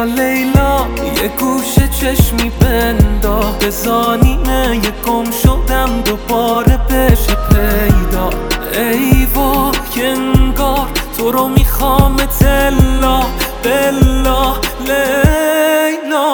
لیلا لیلا یه گوشه چشمی بندا بزانیمه یه گم شدم دوباره بشه پیدا ای وای انگار تو رو میخوام تلا بلا لیلا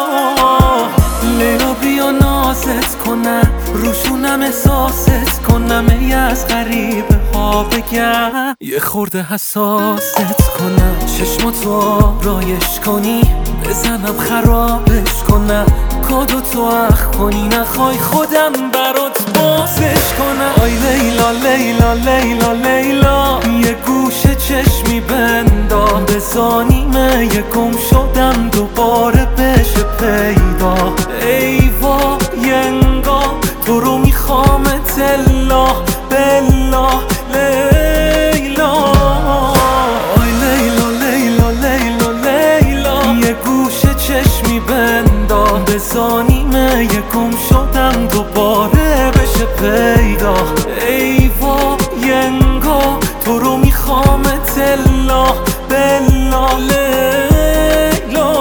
لیلا بیا نازت کنم روشونم احساست کنم ای از غریبه ها بگم یه خورده حساست کنم چشماتو رایش کنی بزنم خرابش کنم کادو تو اخ کنی نخوای خودم برات بازش کنم آی لیلا لیلا لیلا لیلا یه گوشه چشمی بندام بزانیمه یه گم شدم دوباره بشه پیدا ای وای انگار تو رو میخوام تلا بلا لیلا آی لیلا لیلا لیلا لیلا یه گوشه چشمی بندام بزانیمه یه گم شدم دوباره بشه پیدا ای وای انگار تو رو میخوام تلا بلا لیلا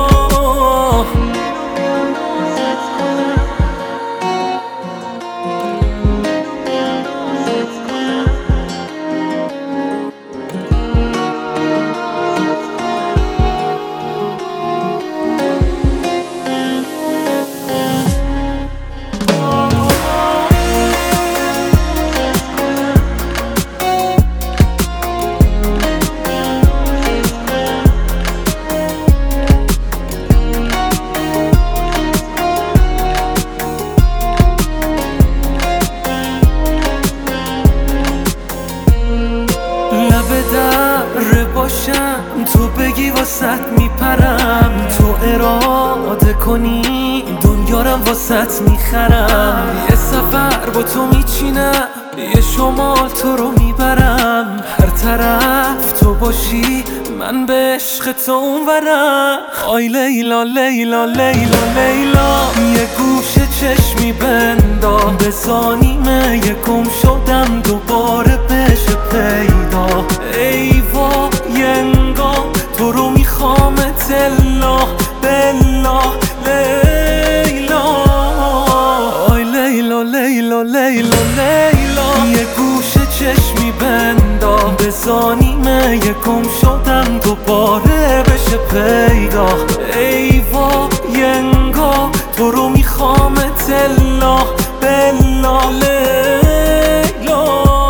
تو بگی واسط میپرم تو اراده کنی دنیارم واسط میخرم یه سفر با تو میچینم یه شمال تو رو میبرم هر طرف تو باشی من به عشق تو اونورم آی لیلا لیلا لیلا لیلا یه گوشه چشمی بندام بزانیمه یه گم شدم دوباره بشه پیدا ای وای انگار تو رو میخوام تلا بلا لیلا آی لیلا لیلا لیلا لیلا یه گوشه چشمی بندام بزانیمه یه گم شدم دوباره بشه پیدا ای وای انگار تو رو میخوام تلا بلا لیلا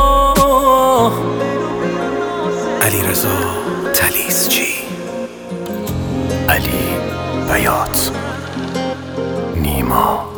علیرضا طلیسچی علی بیات نیما